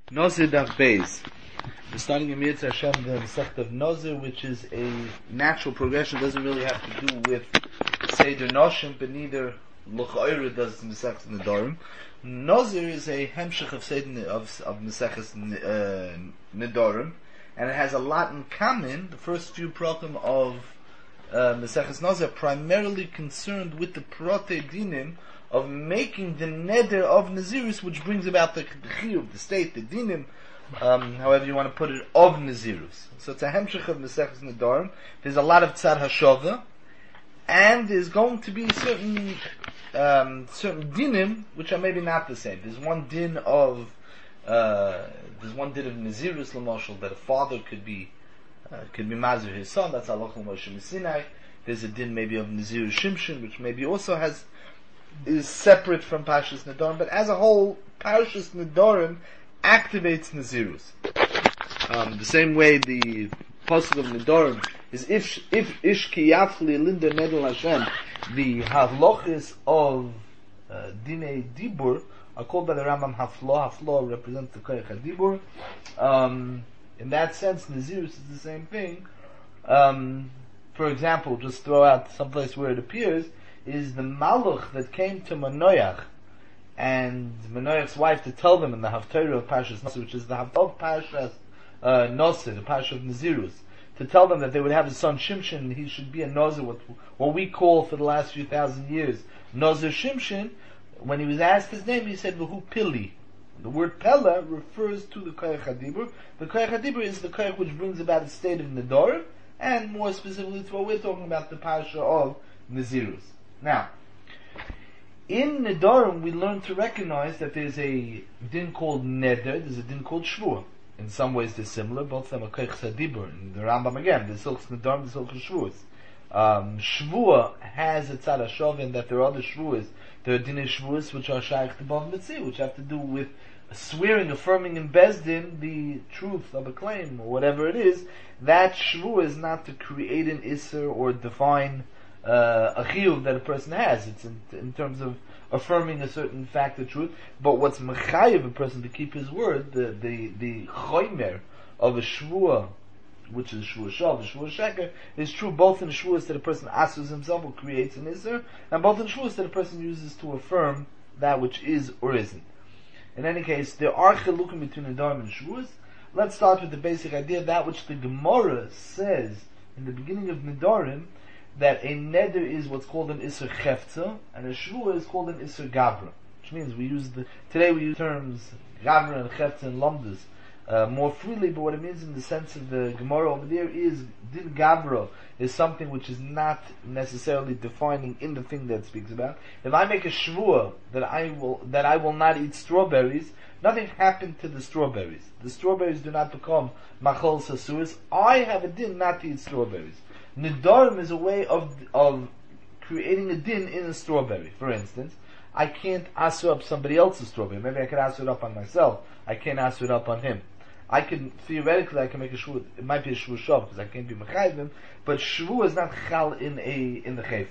Nozir Daf Beis. We're starting in Mirz Hashem the Masechta of Nozir, which is a natural progression. It doesn't really have to do with Seder Noshim, but neither L'cha'ira does Masechta Nedarim. Nozir is a hemshech of Seder of Masechta Nedarim, and it has a lot in common. The first few prokim of Masechta Nozir are primarily concerned with the prote dinim of making the neder of Nazirus, which brings about the chiyuv, the state, the dinim, however you want to put it, of Nazirus. So it's a hemshech of Masechus Nedarim. There's a lot of tzad hashava, and there's going to be certain dinim which are maybe not the same. There's one din of Nazirus l'moshel, that a father could be mazir his son. That's halacha Moshe Sinai. There's a din maybe of Nazirus Shimshon, which maybe also is separate from Parshas Nedarim, but as a whole, Parshas Nedarim activates Nazirus. The same way the pasuk of Nedarim is if ish ki yafli linda nedel Hashem, the havlochis of Dinei Dibur are called by the Rambam haflo. Haflo represents the koyach hadibur. In that sense, Nazirus is the same thing. For example, just throw out some place where it appears, is the Malach that came to Manoach and Manoach's wife to tell them in the Haftarah of Parshas Nosir, which is the Haftarah of Parshas Nosir, the Parsha of Nazirus, to tell them that they would have a son Shimshon, and he should be a Nozir, what we call for the last few thousand years Nozir Shimshon. When he was asked his name, he said V'hu Pili. The word Pella refers to the Koyach HaDibur. The Koyach HaDibur is the Koyach which brings about a state of Nedarim, and more specifically to what we're talking about, the Parsha of Nazirus. Now, in Nedarim, we learn to recognize that there's a din called Neder, there's a din called Shvuah. In some ways they're similar, both of them are Koyach Sadibur. In the Rambam again, there's Hilchos Nedarim, there's Hilchos Shvuahs. Shvuah has a tzad hashov in that there are other Shvuahs. There are dinei Shvuahs which are shaykh to Bav Mitzvah, which have to do with swearing, affirming in Bezdin the truth of a claim, or whatever it is. That Shvuah is not to create an Isser or define a chiyuv that a person has. It's in terms of affirming a certain fact or truth. But what's mechayiv a person to keep his word, the choimer of a shvuah, which is shvuah shav, shvuah sheker, is true both in shvuahs that a person asks himself or creates an isser, and both in shvuahs that a person uses to affirm that which is or isn't. In any case, there are chilukim between Nedarim and shvuahs. Let's start with the basic idea, that which the Gemara says in the beginning of Nedarim, that a neder is what's called an Isser Chefza, and a Shvuah is called an Isser Gavra. Which means today we use terms Gavra and Chefza and Lomdas more freely, but what it means in the sense of the Gemara over there is Din Gavra is something which is not necessarily defining in the thing that it speaks about. If I make a Shvuah that I will not eat strawberries, nothing happened to the strawberries. The strawberries do not become Machol Sasuris. I have a din not to eat strawberries. Nedarim is a way of creating a din in a strawberry. For instance, I can't asur up somebody else's strawberry. Maybe I can asur it up on myself. I can't asur it up on him. Theoretically, I can make a shvuah. It might be a shvuah shav because I can't be mechayiv him, but shvuah is not chal in the chayfetz.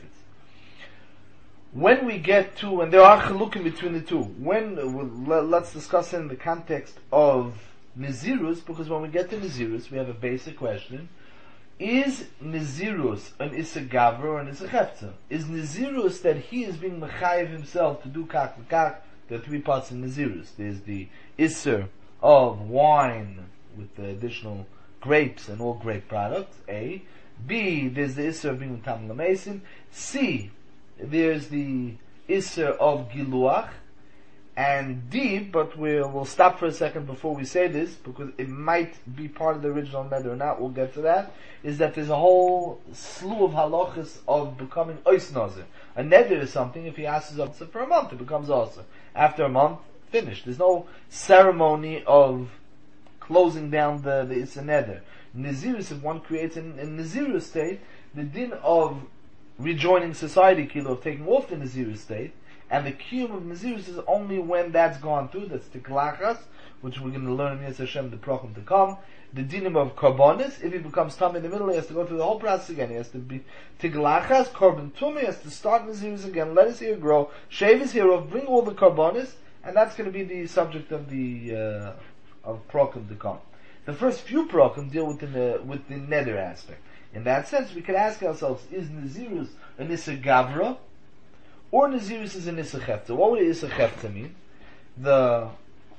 When we get to, and there are chalukim between the two. Let's discuss it in the context of Nazirus, because when we get to Nazirus, we have a basic question. Is Nazirus an Isser Gavra or an Isser Chefza? Is Nazirus that he is being mechayiv himself to do kach v'kach? There are three parts in Nazirus. There's the Isser of wine with the additional grapes and all grape products, A. B. There's the Isser of being Tam Lamesin. C. There's the Isser of Giluach. And D, but we'll stop for a second before we say this, because it might be part of the original neder or not, we'll get to that, is that there's a whole slew of halachas of becoming ois nazir. A neder is something, if he asks us for a month, it becomes also. After a month, finished. There's no ceremony of closing down the Issa neder. Nazirus, if one creates in Nazirus state, the din of rejoining society, kilo, of taking off the Nazirus state, and the kiyum of Nazirus is only when that's gone through. That's tiklachas, which we're going to learn in Yis Hashem, the prochim to come. The dinim of karbonis, if he becomes tam in the middle, he has to go through the whole process again. He has to be tiklachas, korban tumah, he has to start Nazirus again, let his hair grow, shave his hair off, bring all the karbonis, and that's going to be the subject of the of Prokim to come. The first few Prokim deal with the nether aspect. In that sense, we could ask ourselves, is Nazirus an Issa Gavra, or Nazirus is an Issa Chefta? What would Issa Chefta mean? The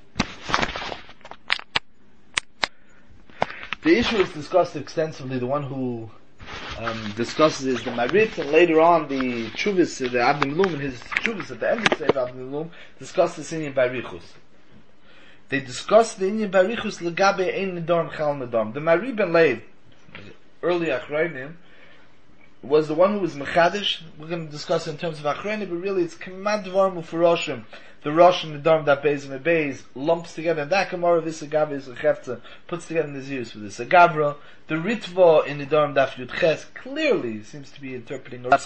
issue is discussed extensively. The one who discusses is the Marit, and later on the Chuvis, the Avnei Milum, and his Chuvis at the end of the Avnei Milum, discuss this Inyan Barichus. They discuss the Inyan Barichus legabe ein nedarim chal nedarim. The Mari ben Leib, early Achrayim, was the one who was Mechadish. We're going to discuss it in terms of Achrayim, but really it's Kemad Dvarim U'Furoshim. The Rosh and the Darm that Beis and the Beis lumps together, and that Gemara of Issa Gavra Issa Chefta puts together the Nazirus with Issa Gavra. The Ritva in the Darm Daf Yud Ches clearly seems to be interpreting a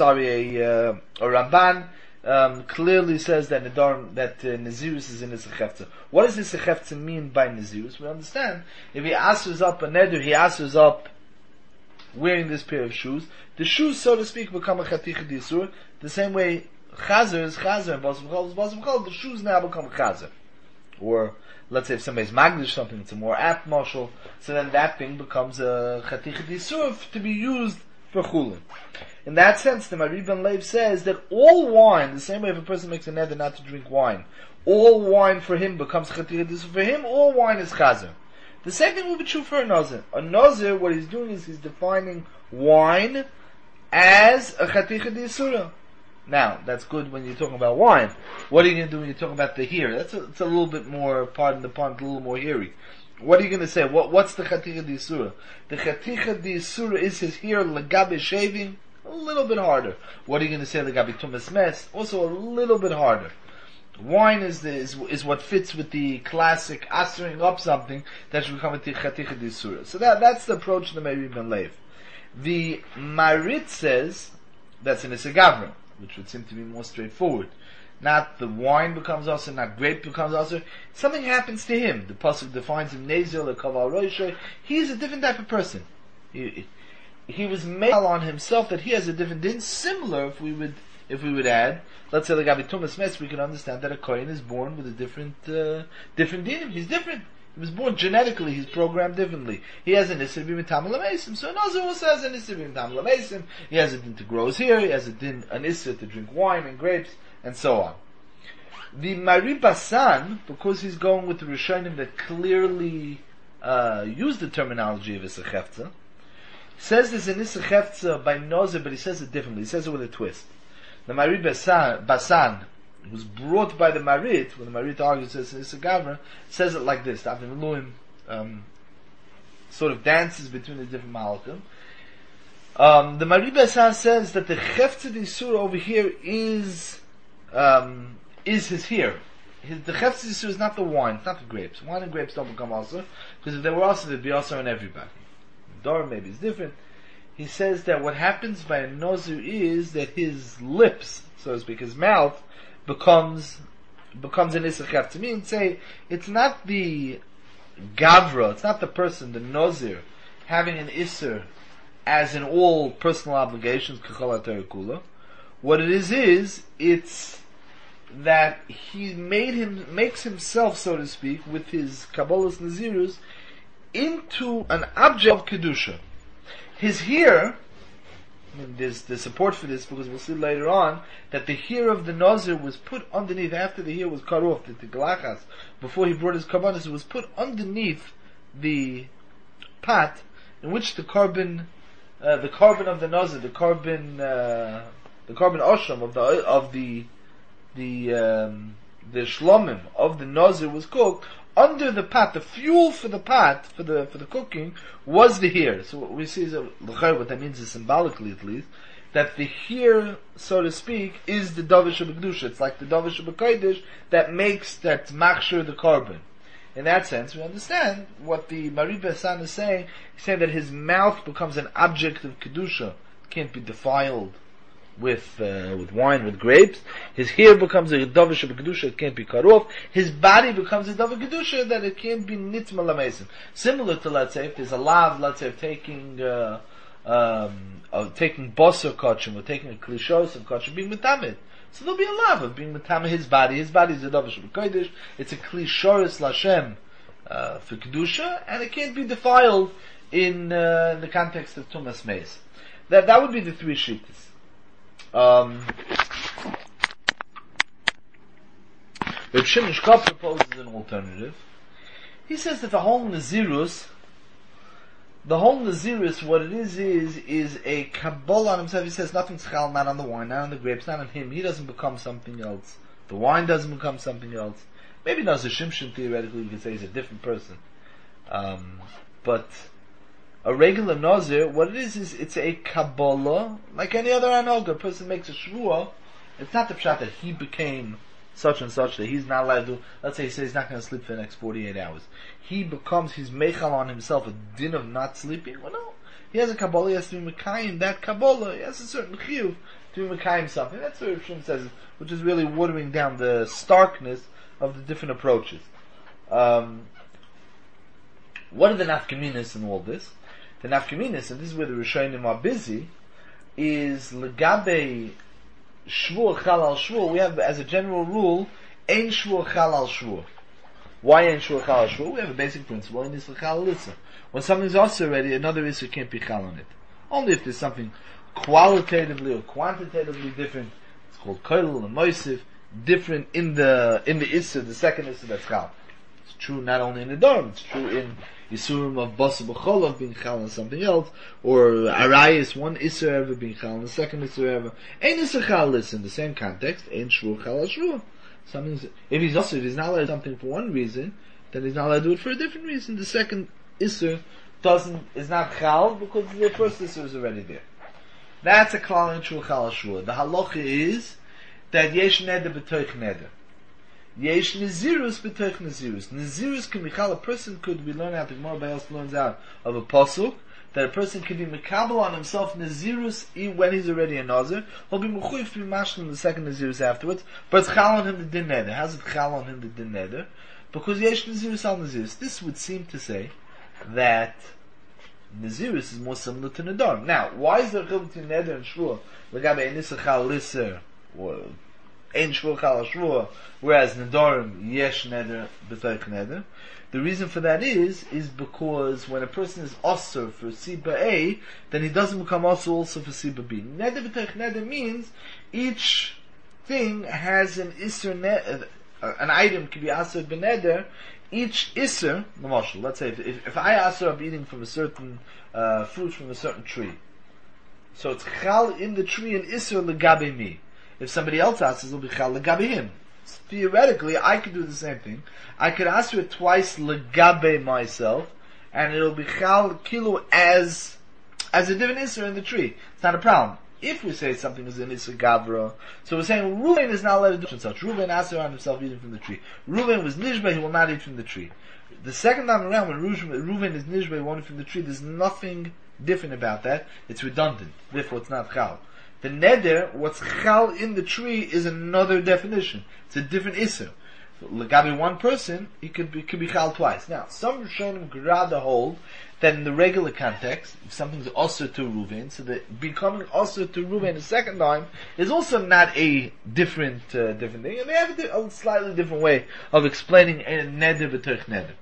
Ramban. Clearly says that Nazirus is in Issa Chefta. What does Issa Chefta mean by Nazirus? We understand if he asks up a neder, he asks up wearing this pair of shoes. The shoes, so to speak, become a Chaticha D'Isur. The same way Chazer is Chazer and Basam Chol is Basam Chol. The shoes now become Chazer. Or, let's say if somebody's Magdish something, it's a more apt marshal, so then that thing becomes a Chaticha D'Isur to be used for Chulin. In that sense, the Mari ben Leib says that all wine, the same way if a person makes a neder not to drink wine, all wine for him becomes Chaticha D'Isur. For him, all wine is Chazer. The same thing will be true for a Nazir. A Nazir, what he's doing is he's defining wine as a Chaticha D'Isura. Now, that's good when you're talking about wine. What are you going to do when you're talking about the here? It's a little bit more, pardon the pun, a little more hairy. What are you going to say? What's the Chaticha D'Isura? The Chaticha D'Isura is his here, Legabe shaving, a little bit harder. What are you going to say, Legabe Tumas Mes? Also a little bit harder. Wine is what fits with the classic asering up something that should become a Chaticha D'Isura. So that's the approach of the Mari ben Leib. The Marit says that's an Issa Gavra, which would seem to be more straightforward. Not the wine becomes also, not grape becomes also. Something happens to him. The pasuk defines him Nezil or Kaval Roishay. He's a different type of person. He was made on himself that he has a different din. Similar, if we would add, let's say like Abi Tumas Mes, we can understand that a Kohen is born with a different din. He's different. He was born genetically, he's programmed differently. He has an Isser B'Mitam L'Meisim, so an Nazir also has an Isser B'Mitam L'Meisim. He has a din to grow his hair, he has an Isser to drink wine and grapes, and so on. The Mari Basan, because he's going with the Rishonim that clearly use the terminology of Issa Chefta, says there's an Issa Chefta by Nazir, but he says it differently. He says it with a twist. The Mari Basan was brought by the Marit, when the Marit argues as Issa Gavra, says it like this. The Avnei Milum sort of dances between the different Malachim. The Mari Basan says that the Chefta D'Isur over here is his here. The Chefta D'Isur is not the wine, it's not the grapes. Wine and grapes don't become also, because if they were also, they'd be also on everybody. Dor maybe is different. He says that what happens by a Nazir is that his lips, so to speak, his mouth, becomes an Issa Chefta. To me, and say it's not the Gavra, it's not the person, the Nazir, having an Isser as in all personal obligations, K'chol HaTorah Kula. What it is it's that he makes himself, so to speak, with his Kabbalah's Nazirus, into an object of Kedusha. His here, there's support for this because we'll see later on that the hair of the Nazir was put underneath, after the hair was cut off, the Galachas, before he brought his Karbanos, it was put underneath the pot in which the carbon of the Nazir, the carbon Osham of the shlomim of the Nazir was cooked. Under the pot, the fuel for the pot, for the cooking, was the hair. So what we see is, what that means is symbolically at least, that the hair, so to speak, is the Davar Shebekdusha. It's like the Davar Shebekodesh that machshir the carbon. In that sense, we understand what the Mari Basan is saying. He's saying that his mouth becomes an object of Kedusha. It can't be defiled with wine, with grapes. His hair becomes a Davar Shebekdusha, it can't be cut off. His body becomes a Davar Kedusha, that it can't be Nitma Lamesim. Similar to, let's say, if there's a lav, let's say, of taking Bosser Kachim, or taking a Klishos of Kachim, being Metamid. So there'll be a lav of being Metamid his body. His body is a Davar Shebekodesh. It's a Klishoris Lashem for kedusha, and it can't be defiled in the context of tumas meis. That would be the three shittas. Reb Shimon Shkop proposes an alternative. He says that the whole Nazirus, what it is a Kabbalah on himself. He says nothing's chal, not on the wine, not on the grapes, not on him. He doesn't become something else. The wine doesn't become something else. Maybe Nazir Shimshon, theoretically, you could say he's a different person. But a regular Nazir, what it is it's a Kabbalah, like any other Anoga. A person makes a Shvuah, it's not the pshat that he became such and such, that he's not allowed to do, let's say he says he's not going to sleep for the next 48 hours. He's meichal on himself a din of not sleeping. Well, no. He has a Kabbalah, he has to be Mekayim that Kabbalah, he has a certain chiyuv to be Mekayim something. That's what Rav Shimon says, which is really watering down the starkness of the different approaches. What are the nafkaminas in all this? The nafkaminas, and this is where the Rishonim are busy, is legabe shvur chal al shvur. We have, as a general rule, ein shvur chal al shvur. Why ein shvur chal al shvur? We have a basic principle, ein isra chal al issa. When something's also already, another issa can't be chal on it. Only if there's something qualitatively or quantitatively different. It's called koil and moisif, different in the issa, the second issa that's chal. It's true not only in the dorm, it's true in Yisurim of Basa B'chol of being chal on something else, or Arayis, one Isser ever being chal on the second Isser ever. Ein Isser chal is in the same context, Ein Shvur chal al Shvur. If he's also, if he's not allowed to do something for one reason, then he's not allowed to do it for a different reason. The second Isser is not chal because the first Isser is already there. That's a klal in Shvur chal al Shvur. The halacha is that yesh neder b'toich neder. Yesh Nazirus b'toich Nazirus. Nazirus can be chal. A person could, we learn out, the Gemara Bayos learns out of a pasuk, that a person can be mekabel on himself Nazirus when he's already a Nazir. He'll be mechuyev to be mashlim the second Nazirus afterwards, but it's chal on him the din neder. How's it chal on him the din neder? Because yesh Nazirus al Nazirus. This would seem to say that Nazirus is more similar to Nadar. Now, why is there a chil between neder and shvur? Legabe enisa chal lisser, or ein shvur chal al shvur, whereas Nedarim, yesh neder, b'toich neder. The reason for that is because when a person is osur for Siba A, then he doesn't become osur also for Siba B. Neder b'toich neder means each thing has an isser neder, an item can be asur b'neder, each isser, let's say if I asur I'm eating from a certain fruit from a certain tree, so it's chal in the tree and isser legabe me. If somebody else asks, it'll be chal legabe him. Theoretically, I could do the same thing. I could ask it twice legabe myself, and it'll be chal kilo as a different isser in the tree. It's not a problem. If we say something is an isser gavra, so we're saying Reuven is not allowed to do such. Reuven asked on himself eating from the tree. Reuven was nishba, he will not eat from the tree. The second time around, when Reuven is nishba, he won't eat from the tree, there's nothing different about that. It's redundant. Therefore, it's not chal. The neder, what's chal in the tree, is another definition. It's a different isser. Legabi one person, he could be chal twice. Now, some Rishonim grada hold that in the regular context, if something's also to Reuven, so that becoming also to Reuven the second time is also not a different thing. And they have a slightly different way of explaining a neder b'toich neder.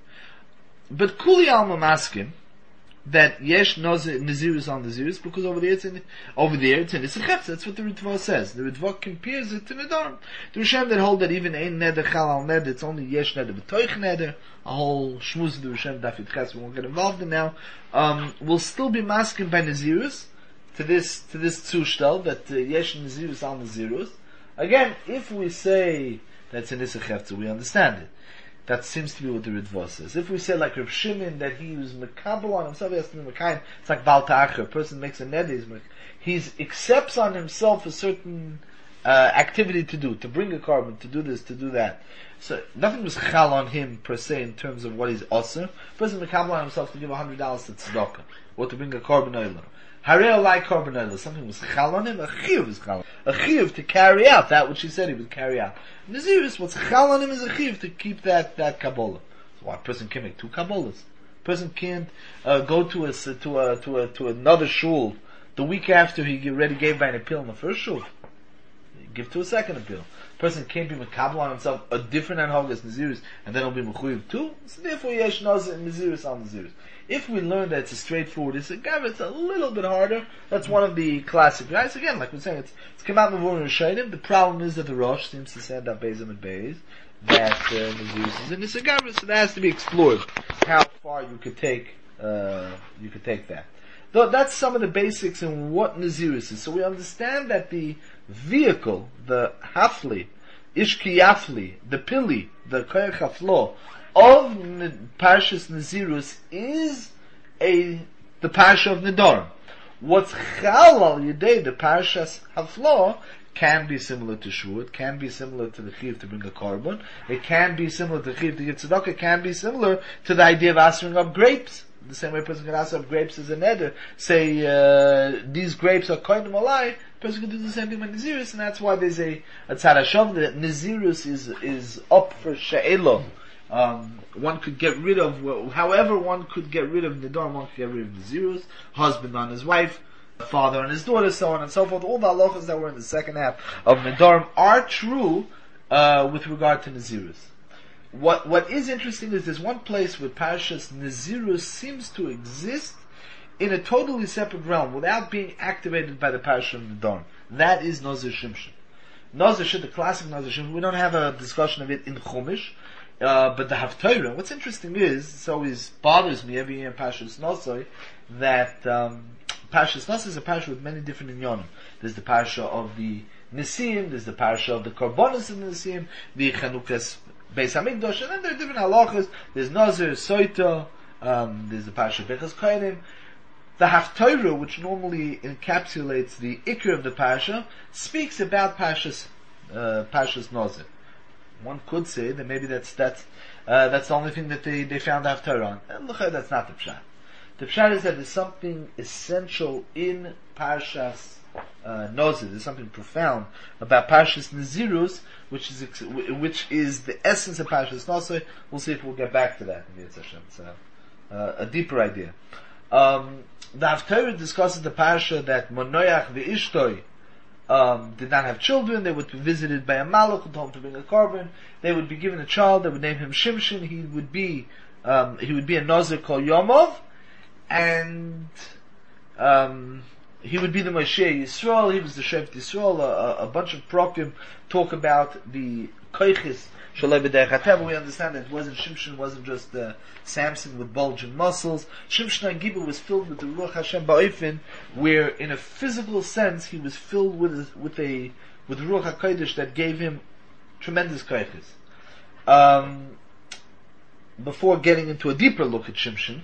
But kuli alma maskim that yesh nazirus on nazirus, because over there it's in Isachefza. That's what the Ritva says. The Ritva compares it to Nedarim. The Rishonim that hold that even ein neder chal al neder, it's only yesh neder b'toich neder. A whole shmuz of the Rishonim Dafid Ches we won't get involved in now. Will still be masking by nazirus to this zushtel that yesh nazirus al nazirus. Again, if we say that's in Isachefza, we understand it. That seems to be what the Ritva says. If we say like Rav Shimon that he was mekabel on himself, he has to be mekayim. It's like Baal Ta'achar. A person makes a neder, he accepts on himself a certain activity to do, to bring a carbon, to do this, to do that. So nothing was chal on him per se in terms of what he's osir. A person mekabel on himself to give $100 to tzedakah, or to bring a carbon oilam. Harei like carbon oilam. Something was chal on him. A chiyuv is chal. A chiyuv to carry out that which he said he would carry out. Nazirus, what's chal on him is a chiyuv to keep that Kabbalah. So why a person can make two Kabbalahs? A person can't go to another shul the week after he already gave by an appeal in the first shul. give to a second appeal. Person can't be mekabel on himself a different anhog as Nazirus, and then he'll be mechuyev too. So therefore, yesh nazir and Nazirus al Nazirus. If we learn that it's a straightforward Isagav, it's a little bit harder. That's one of the classic guys. Again, like we're saying, it's Kamat Mavur Rishayim. The problem is that the Rosh seems to send up Bezim and Bez, that Nazirus is in Isagav, so that has to be explored. How far you could take that. Though that's some of the basics in what Nazirus is. So we understand that the vehicle, the Hafli, Ishki Yafli, the Pili, the Koyach Haflo, of Parshas Nazirus is the Parsha of Nedarim. What's Chal al Yedei, the Parshas Haflo, can be similar to Shvu, it can be similar to the Chiv to bring a korban, it can be similar to the Chiv to give tzedakah, it can be similar to the idea of answering up grapes. The same way a person can answer up grapes as a neder, say, these grapes are koinim alai, a person can do the same thing with Nazirus, and that's why there's a tzad hashav, that Nazirus is up for she'elo. One could get rid of, however one could get rid of Nedarim, one could get rid of Nazirus, husband on his wife, father on his daughter, so on and so forth. All the halachas that were in the second half of Nedarim are true, with regard to Nazirus. What is interesting is there's one place where Parshas Nazirus seems to exist in a totally separate realm, without being activated by the Parsha of Nedarim. That is Nazir Shimshon. Nazir Shimshon, the classic Nazir Shimshon, we don't have a discussion of it in Chumash, but the Haftarah, what's interesting is, it always bothers me every year in Parshas Nosoi, that Parshas Nosoi is a Parsha with many different inyonim. There's the Parsha of the Nisim, there's the Parsha of the Korbanos in the Nisim, the Chanukas Beis Hamikdash, and then there are different halachas. There's Nazir, Soita, there's the Parsha Bechas Kohanim. The Haftarah, which normally encapsulates the Ikr of the Parsha, speaks about Parshas Nazir. One could say that maybe that's the only thing that they found Haftarah on. And that's not the Pshat. The Pshat is that there's something essential in Parshas Nazir. There's something profound about Parshas Nazirus, which is the essence of Parshas Nazir. We'll see if we'll get back to that. It's a deeper idea. The Haftarah discusses the Parsha that Monoyach ve'ishtoi did not have children. They would be visited by a malach who told them to bring a korban. They would be given a child. They would name him Shimshon. He would be a Nazir called Yomov, and he would be the Moshe Yisrael. He was the Shevet Yisrael. A bunch of prokim talk about the koiches shalei b'derech hateva. We understand that Shimshon wasn't just Samson with bulging muscles. Shimshon HaGibur was filled with the Ruach Hashem ba'ofen, where in a physical sense he was filled with Ruach HaKodesh that gave him tremendous koiches. Before getting into a deeper look at Shimshon,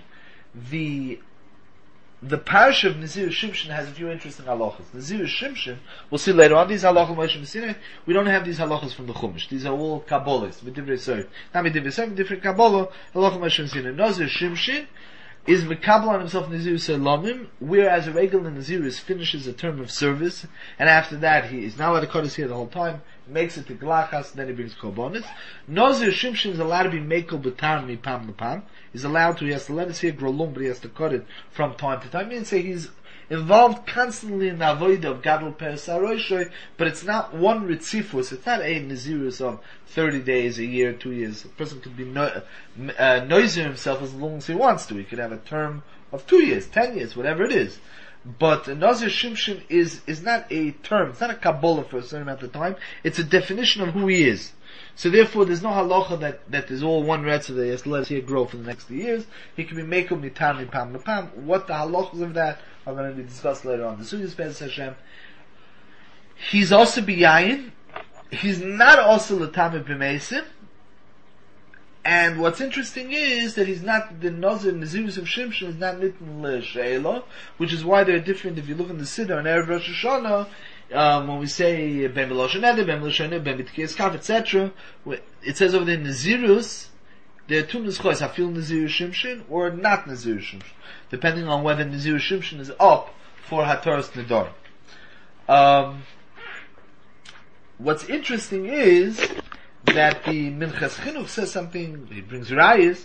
the Parsha of Nazir Shimshon has a few interesting halachas. Nazir Shimshon, we'll see later on, these halachas Moshe Messina, we don't have these halachas from the Chumash. These are all Kabbalahs, Medivrei Sof. Not Medivrei Sof, different Kabbalah, halachas Moshe Messina. Nazir Shimshon is mekabel on himself Nazir Selamim, whereas a regular Nazir finishes a term of service, and after that he is now at the Kodesh here the whole time, makes it to Glachas, and then he brings Korbanos. Nazir Shimshon is allowed to be mekel b'tam mipam l'pam. He's allowed to, he has to let his hair grow long, but he has to cut it from time to time. I mean, say he's involved constantly in the avodah of Gadol Peres HaRoshoi, but it's not one ritzifus, it's not a Nazirus of 30 days, a year, 2 years. A person could be noising himself as long as he wants to. He could have a term of 2 years, 10 years, whatever it is. But Nazir Shimshon is not a term, it's not a Kabbalah for a certain amount of time, it's a definition of who he is. So therefore there's no halacha that is all one retzah that he has to let his hair grow for the next 2 years. He can be mekel mitam mipam lepam. What the halachas of that are going to be discussed later on. The Sugyas Be'ez Hashem. He's also biyayin. He's not also l'tamid b'meisim. And what's interesting is that he's not, the Nazirus of Shimshon is not nitten l'she'ela, which is why they're different. If you look in the Siddur on Erev Rosh Hashanah, when we say ben v'lo sheneder, ben v'lo sheneder, ben v'tkiyas kaf, etc., it says over there Nazirus, there are two nizchos, hafil Nazir Shimshon or not Nazir Shimshon, depending on whether Nazir Shimshon is up for Hataras Nedarim. What's interesting is that the Minchas Chinuch says something, he brings rayas,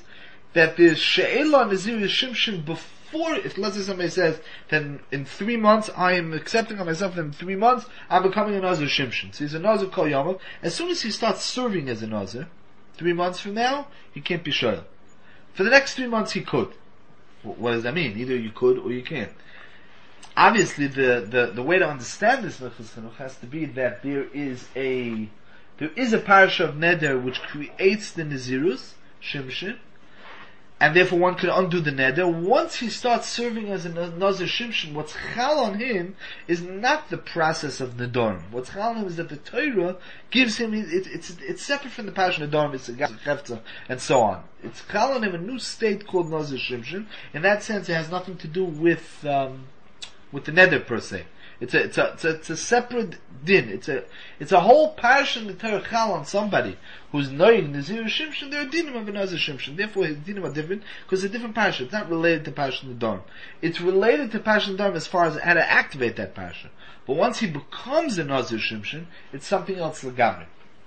that there's she'ela Nazir Shimshon before, if let's say somebody says, then in 3 months, I am accepting on myself, then in 3 months, I'm becoming a Nazir Shimshon. So he's a Nazir Kol Yamav. As soon as he starts serving as a Nazir, 3 months from now, he can't be Shoel. For the next 3 months, he could. What does that mean? Either you could or you can't. Obviously, the way to understand this has to be that there is a parasha of neder which creates the Nazirus, Shimshon, and therefore one could undo the neder. Once he starts serving as a Nazir Shimshon, what's chal on him is not the process of Nedarim. What's chal on him is that the Torah gives him, it's separate from the parasha of Nedarim, it's a Chefza, and so on. It's chal on him a new state called Nazir Shimshon. In that sense, it has nothing to do with the neder per se. It's a separate din. It's a whole parasha in the Torah chal on somebody who's knowing Nazir Shimshon. There are dinim of a Nazir Shimshon. Therefore, his dinim are different because it's a different parasha. It's not related to parasha Nedarim. It's related to parasha Nedarim as far as how to activate that parasha. But once he becomes a Nazir Shimshon, it's something else legamri.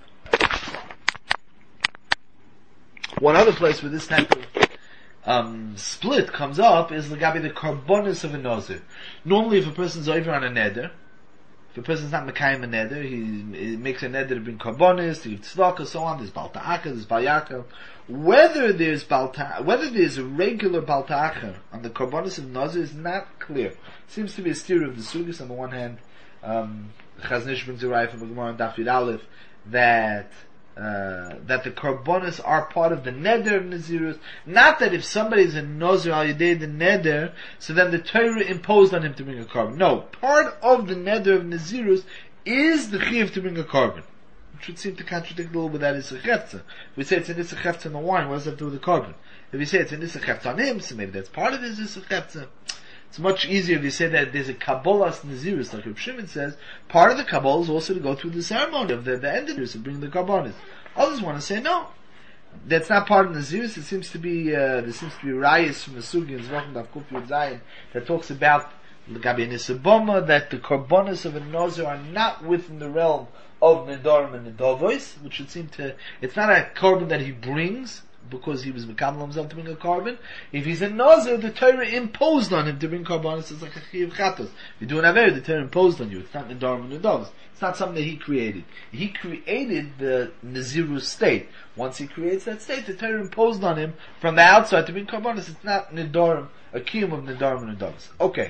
One other place where this type of split comes up is the karbonis of a Nazir. Normally, if a person's over on a neder, if a person's not mekayim a neder, he makes a neder to bring karbonis, to give tzedakah, so on. There's balta'acha, there's balyaka. Whether there's a regular balta'acha on the karbonis of Nazir is not clear. Seems to be a steer of the sugis. On the one hand, Chaznish brings a raya from the Gemara and Daf Yud Aleph that the karbonis are part of the neder of Nazirus. Not that if somebody is a Nazir al yedei the neder, so then the Torah imposed on him to bring a carbon. No, part of the neder of Nazirus is the chiv to bring a carbon. Which would seem to contradict a little bit that Issa Chefza. If we say it's an Issa Chefza in the wine, what does that have to do with the carbon? If we say it's an Issa Chefza on him, so maybe that's part of his Issa Chefza. It's much easier if you say that there's a Kabbalas Nazirus, like Reb Shimon says. Part of the Kabbalah is also to go through the ceremony of the enders of bringing the Karbonis. Others want to say no, that's not part of Nazirus. It seems to be there seems to be rayas from the Sugi in Zvachim Daf Kuf Yud Zayin that talks about Gabi Nisaboma that the Karbonis of a Nazir are not within the realm of Nedarim and Nedavos, which would seem to, it's not a carbon that he brings because he was Mekabel himself to bring a carbon. If he's a Nazir, the Torah imposed on him to bring Karbonis. It's like a Chiyav Chatos. If you do an Aver, the Torah imposed on you. It's not Nedarim and Nedavos. It's not something that he created. He created the Nazirus state. Once he creates that state, the Torah imposed on him from the outside to bring Karbonis. It's not Nedarim, a Kiyum of Nedarim and Nedavos. Okay.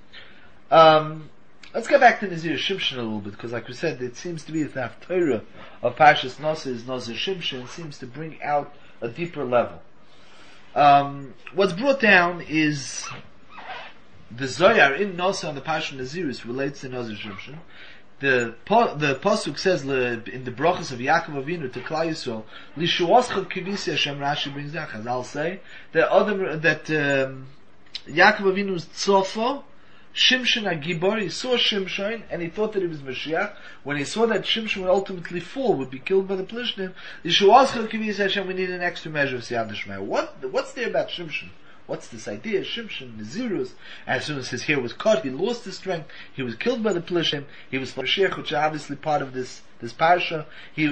Let's get back to Nazir Shimshon a little bit, because like we said, it seems to be that the Haftorah of Parshas Noseh is Nazir Shimshon. It seems to bring out a deeper level. What's brought down is the Zohar in Noseh on the Parsha Nazirus relates to Nazir Shimshon. The pasuk says in the brachas of Yaakov Avinu to Klal Yisrael, "Lishuoscha kivisi Hashem." Rashi brings down. Chazal say that Yaakov Avinu's tzofah, Shimshon HaGibor, he saw Shimshon and he thought that he was Mashiach. When he saw that Shimshon would ultimately fall, would be killed by the Plishtim, Lishuoscha kivisi Hashem, we need an extra measure of Siyad Shema. What's there about Shimshon? What's this idea? Shimshon, Nazirus, as soon as his hair was cut, he lost his strength, he was killed by the Plishtim, he was Mashiach, which is obviously part of this parsha. He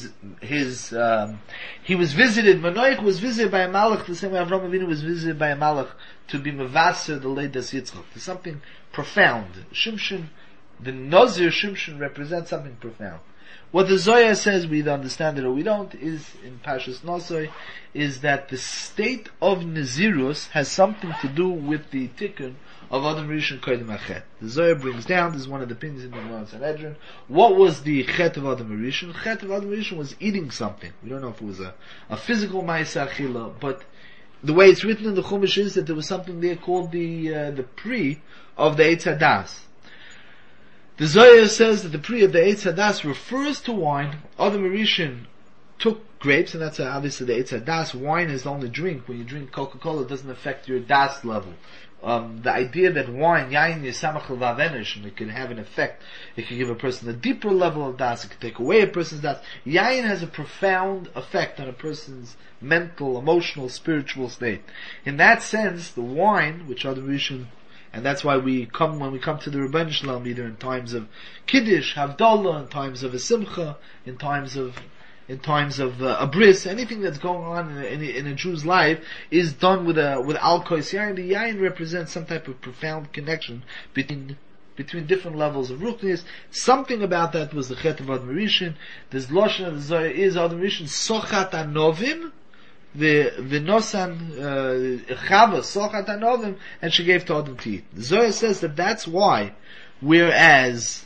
was visited, Manoach was visited by a Malach, the same way Avraham Avinu was visited by a Malach, to be Mavaser, the Leidas Yitzchak. There's something profound. Shimshon, the Nazir Shimshon represents something profound. What the Zohar says, we either understand it or we don't, is, in Parshas Noseh, is that the state of Nazirus has something to do with the tikkun of Adam Rishon Kodim HaChet. The Zohar brings down, this is one of the opinions in the Gemara Sanhedrin, what was the Chet of Adam Rishon? Chet of Adam Rishon was eating something. We don't know if it was a physical Ma'aseh Achila, but the way it's written in the Chumash is that there was something there called the pri of the Eitz Hadas. The Zohar says that the pri of the Eitz Hadas refers to wine. Adam Rishon took grapes, and that's obviously the Eitz Hadas. Wine is the only drink. When you drink Coca-Cola, it doesn't affect your das level. The idea that wine, yain yisamach l'vavenish, and it can have an effect. It can give a person a deeper level of das. It can take away a person's das. Yain has a profound effect on a person's mental, emotional, spiritual state. In that sense, the wine, which Adam Rishon, and that's why when we come to the Rebbeinu Shalom, either in times of Kiddush, Havdalah, in times of a Simcha, in times of in times of a bris, anything that's going on in a Jew's life is done with al kois yain. The yain represents some type of profound connection between different levels of ruchnis. Something about that was the chet of Adam Rishon. This lashon of the Zohar is Adam Rishon sochat anovim, the nosan chava sochat anovim, and she gave to Adam to eat. The Zohar says that that's why, whereas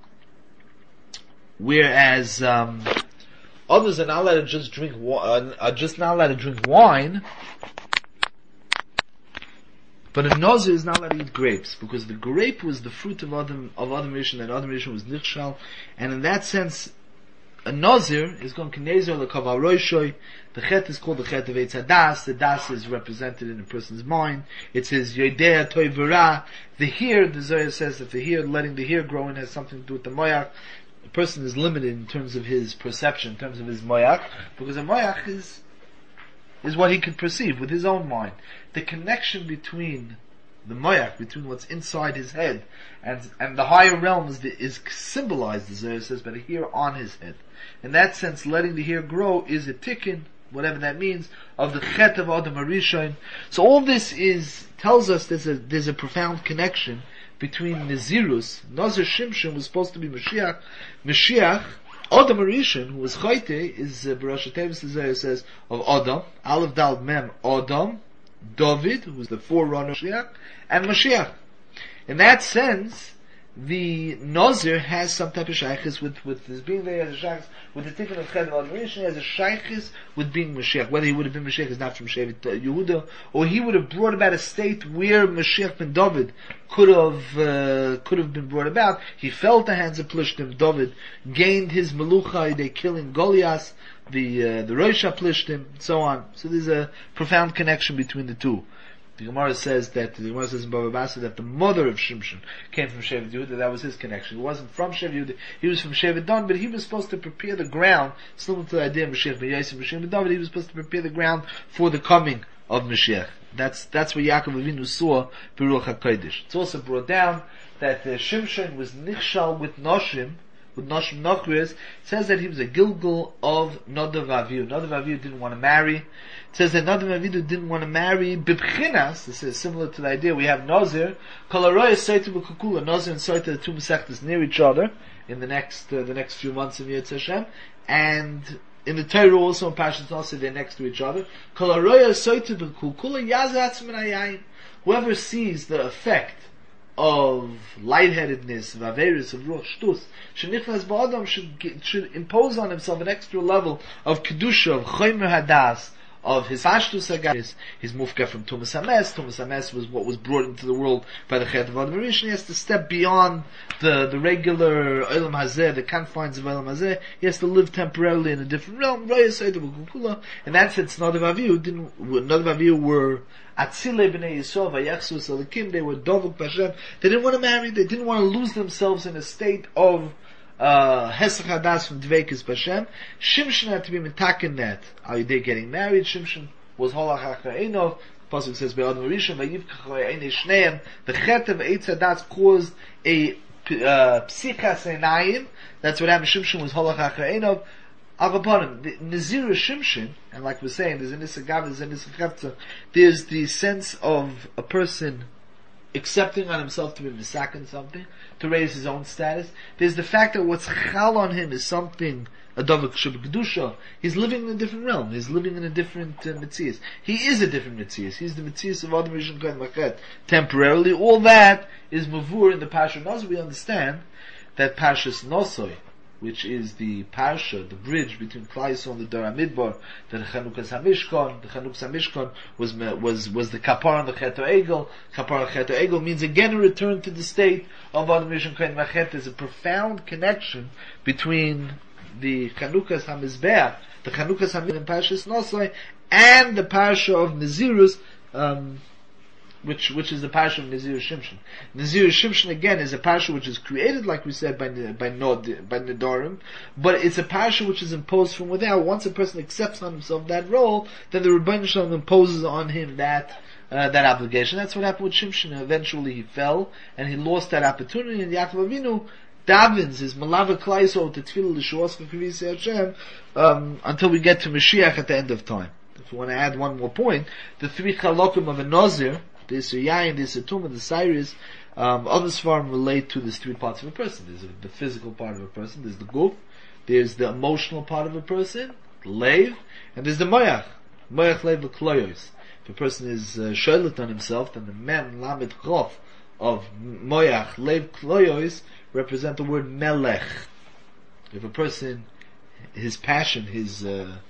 others are not allowed to just drink wine, but a Nazir is not allowed to eat grapes, because the grape was the fruit of Adam Rishon, and Adam Rishon was Nichshal, and in that sense, a Nazir is going K'nezer l'kaval roishoy. The chet is called the chet of Eitz Hadas. The das is represented in a person's mind. It says Yodea Toy V'Ra. The here, the Zohar says that the here, letting the here grow in, has something to do with the moyach. A person is limited in terms of his perception, in terms of his moyach, because a moyach is what he can perceive with his own mind. The connection between the moyach, between what's inside his head and the higher realms is symbolized, the Zohar says, by the hair on his head. In that sense, letting the hair grow is a tikkun, whatever that means, of the chet of Adam HaRishon. So all this tells us there's a profound connection between Nazirus. Nazir Shimshon was supposed to be Mashiach. Adam HaRishon, who was Chayte, is B'Rosh Tevis, the Zohar says, of Adam, Aleph Dal Mem Adam, David, who was the forerunner of Mashiach, and Mashiach. In that sense, the Nazir has some type of shaykhis with his being there, as a shaykhis, with the tikkun of Chet Adam HaRishon, has a shaykhis with being Mashiach. Whether he would have been Mashiach is not from Shevet Yehuda, or he would have brought about a state where Mashiach ben David could have been brought about. He fell at the hands of Plishtim. David gained his melucha, they killing Goliath, the Roisha Plishtim, so on. So there's a profound connection between the two. The Gemara says in Bava Basra that the mother of Shimshon came from Shevet Yehuda. That was his connection. He wasn't from Shevet Yehuda. He was from Shevet Dan, but he was supposed to prepare the ground, similar to the idea of Mashiach ben Yosef, Mashiach ben David. He was supposed to prepare the ground for the coming of Mashiach. That's what Yaakov Avinu saw Beruach HaKodesh. It's also brought down that Shimshon was nichshal with Noshim Nochris. It says that he was a Gilgal of Nadav Avihu. Nadav Avihu didn't want to marry. It says that Nadav Avihu didn't want to marry Bibchinas. This is similar to the idea we have Nazir. Kalaroya Saita B'Kukula. Nazir and Saita, the two Masechtas near each other in the next few months of Yetz Hashem. And in the Torah also in Parshas Nazir they're next to each other. Kalaroya Saita B'Kukula Yazatz Min Hayayin. Whoever sees the effect of lightheadedness, of averus, of ruach shtus, shenichnas ba'adam should impose on himself an extra level of kedusha, of chomer hadas, of his hashtus hagaris, his mufka from Tumas Hames. Tumas Hames was what was brought into the world by the chet of Adam HaRishon. He has to step beyond the regular Olam Hazeh, the confines of Olam Hazeh. He has to live temporarily in a different realm. In that sense, Nadav Avihu were Atzile b'nei Yisrael vayachzus alikim. They were dovuk b'Hashem. They didn't want to marry. They didn't want to lose themselves in a state of hesach hadas from dveikis b'Hashem. Shimshon had to be mitaken that. Are they getting married? Shimshon was holach ha'cha'enov. Pasuk says be'adam HaRishon vayivkach ha'enei shneim. The chet of Eitz Hadas caused a psichas einayim. That's what happened. Shimshon was holach ha'cha'enov. Avapanim, the Nazir Shimshon, and like we're saying, there's a Nisagav, there's a Nisachevtza, there's the sense of a person accepting on himself to be misakin something, to raise his own status. There's the fact that what's chal on him is something, a Dovak Shub Kedusha. He's living in a different realm, he's living in a different Metzias. He is a different Metzias, he's the Metzias of Adam HaRishon Kohen Machet. Temporarily, all that is Mavur in the Parsha Nosoi. We understand that Parshas Nosoi, which is the parsha, the bridge between Klal Yisrael and the Dor HaMidbar, the Chanukas HaMishkan. The Chanukas HaMishkan was the kapar on the Chet HaEgel. Kapar on Chet HaEgel means again a return to the state of Adam HaRishon Kohen Machet. There's a profound connection between the Chanukas HaMizbeach, the Chanukas HaMidbar in Parshas Nosoi, and the parsha of Nazirus, which is the parsha of Nazir Shimshon. Nazir Shimshon again is a parsha which is created, like we said, by Nedarim, but it's a parsha which is imposed from without. Once a person accepts on himself that role, then the Rebbeinu Shalom imposes on him that obligation. That's what happened with Shimshon. Eventually he fell, and he lost that opportunity, and Yaakov Avinu davens, is malava klaiso to tefillah l'shuos v'kavisi Hashem, until we get to Mashiach at the end of time. If we want to add one more point, the three chalokim of a Nazir, the Isur Yayin, the Isur Tumah, the Cyrus, other Svarim relate to these three parts of a person. There's the physical part of a person, there's the guf, there's the emotional part of a person, the leiv, and there's the moyach leiv v'kloyos. If a person is shoylet on himself, then the mem, lamed, chof of moyach leiv kloyos represent the word melech. If a person, his passion, his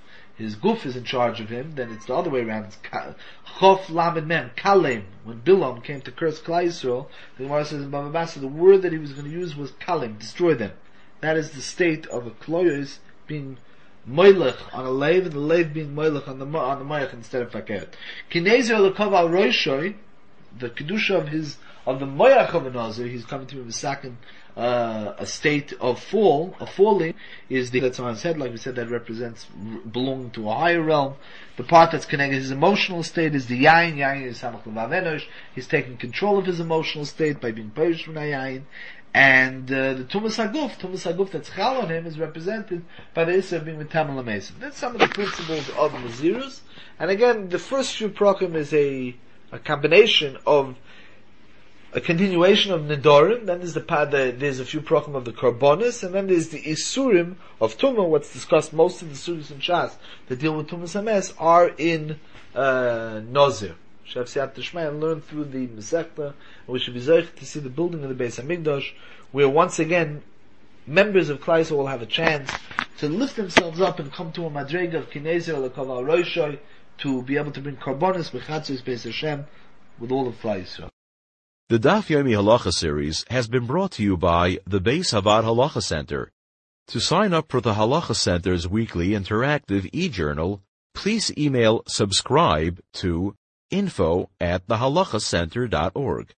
guf is in charge of him, then it's the other way around. It's chof lamed mem, kalem. When Bilam came to curse Klal Yisrael, the Gemara says in Bava Basra, the word that he was going to use was kalem, destroy them. That is the state of a kloyos being moilech on a leiv, and the leiv being moilech on the moyach instead of fakert. Kinezer lekav al roishoy, the kedusha of the moyach of a nazir, he's coming to him second, a state of falling, is that's on his head, like we said, that represents belonging to a higher realm. The part that's connected to his emotional state is the yayin. Yayin is samach levav enosh. He's taking control of his emotional state by being purish from yayin. And the tumas haguf that's chal on him is represented by the issa of being with tamal amazing. That's some of the principles of Nazirus. And again, the first few prokim is a combination of a continuation of Nedorim, then there's there's a few prokim of the Karbonis, and then there's the Isurim of Tumah. What's discussed most in the Suris and Shas that deal with Tumas Hames are in Nazir. Shav Siyat Tishmai, and learn through the Masechta, and we should be zeich to see the building of the Beis HaMikdash, where once again members of Klal Yisrael will have a chance to lift themselves up and come to a madrega of Kinezer Lekav Roishoy, to be able to bring Karbonis B'chatzos Beis Hashem with all of Klal Yisrael. The Daf Yomi Halacha series has been brought to you by the Beis Havad Halacha Center. To sign up for the Halacha Center's weekly interactive e-journal, please email subscribe to info@thehalachacenter.org.